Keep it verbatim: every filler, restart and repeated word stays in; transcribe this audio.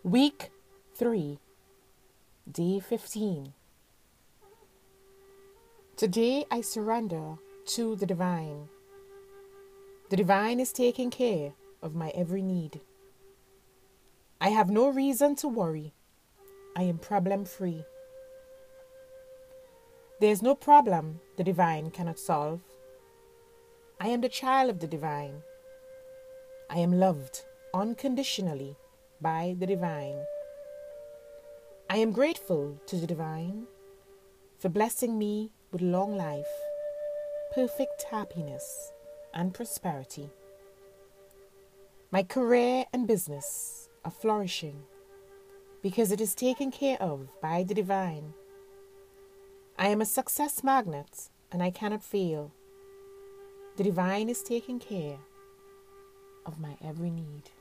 Week three, Day fifteen. Today I surrender to the divine. The divine is taking care of my every need. I have no reason to worry. I am problem free. There is no problem the divine cannot solve. I am the child of the divine. I am loved unconditionally by the divine. I am grateful to the divine for blessing me with long life, perfect happiness, and prosperity. My career and business are flourishing because it is taken care of by the divine. I am a success magnet and I cannot fail. The divine is taking care of my every need.